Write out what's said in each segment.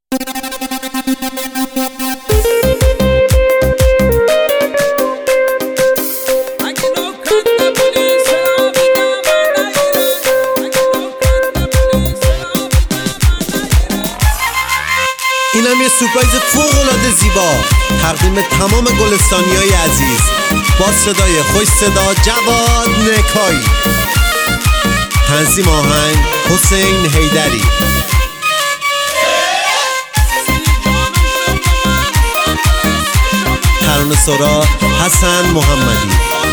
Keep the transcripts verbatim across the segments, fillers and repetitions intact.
اینم یه سورپرایز فوق‌العاده زیبا تقدیم تمام گلستانیای عزیز با صدای خوش صدا جواد نکایی. تنظیم آهنگ حسین حیدری. ترانه سرا حسن محمدی.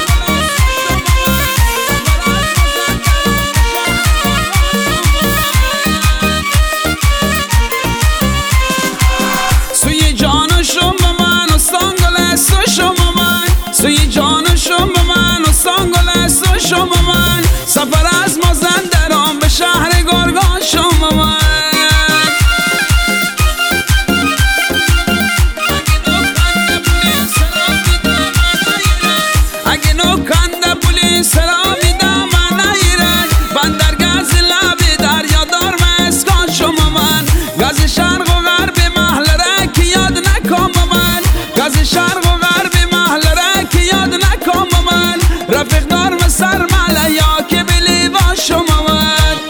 سوی جانشون به من و سانگل سوشون به من سوی جانشون به من و سانگل سوشون به من سفر از مازندران به شهر گرگانشون به من اگه نکنده پولیس را میدم من نگیره بندر گز لبی دریا دار مسکان شما من گز شرق و غرب محل را که یاد نکن با من گز شرق و غرب محل را که یاد نکن با من رفیق دار مسر مله یا که بلی با شما من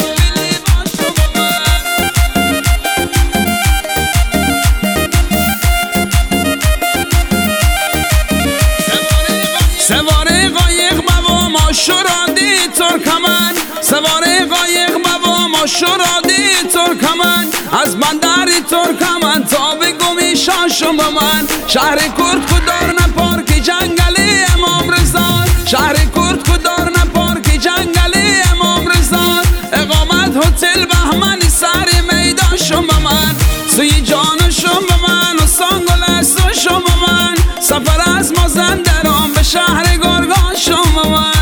سواره قایق بابا ما شرادی ترکمن سواره قایق بابا ما شرادی ترکمن از بندری ترکمن تا به گمی شاشم با من شهر کرد کدار نه پارک جنگلی امام رضا شهر کرد کدار نه پارک جنگلی امام رضا اقامت هتل بهمنی سر میدان شم با من سوی جانشم با من و سانگل سوشم با من سفر از مازندران به شهر گرگان شم با من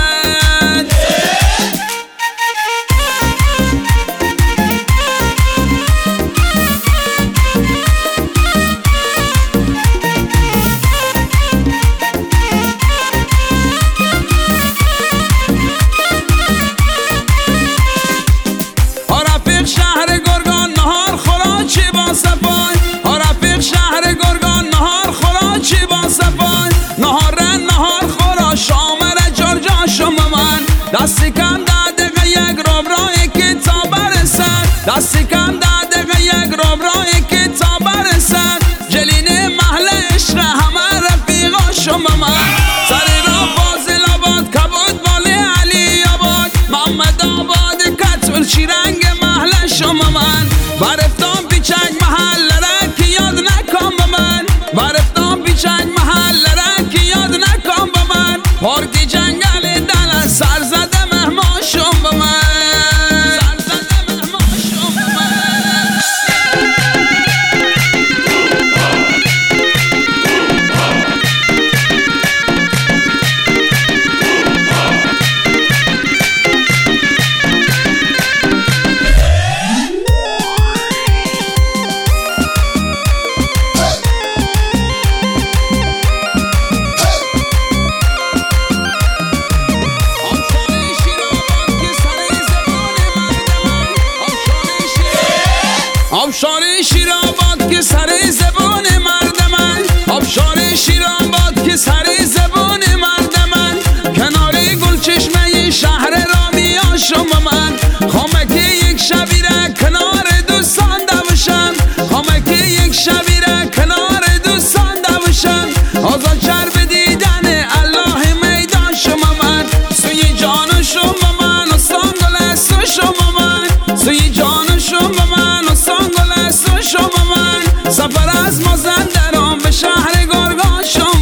شهر گرگان نهار خوراچی با صفای ها رفیق شهر گرگان نهار خوراچی با صفای نهار نهار خورا شامر جرجا شما من دستی کم ده دقیقه یک روب رای که تا برسد دستی کم ده دقیقه یک روب رای که تا برسد جلین محل عشق همه رفیقا شما من سری را فاضل آباد کبود بالی علی آباد محمد آباد کتول شیرنگ محل شما من برفتان پیچک محل را که یاد نکن با من برفتان پیچک محل را که یاد نکن با من پارک جنگل دل سرزده مهمان شم با من سرزده مهمان شم با من آبشار شیرآباد که سر زبان مرد من آبشار شیرآباد که سر زبان مرد من کنار گلچشمه شهر رامیا شما من خامکی یک شبی را کنار دوستان دوشم خامکی یک شبی را کنار دوستان دوشم آزاد چرب دیدن الله میدان شما من سوی جان شما من و سانگل سو شما من سوی جان شما من و سانگل سو شما من سفر از مازندران به شهر گرگان شما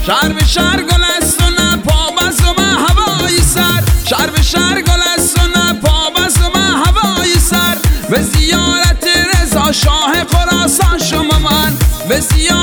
شهر به شهر گل است و نه پا بست و من هوای سر شهر به شهر گل است و نه پا بست و من هوای سر به زیارت رضا شاه خراسان شما من به زیارت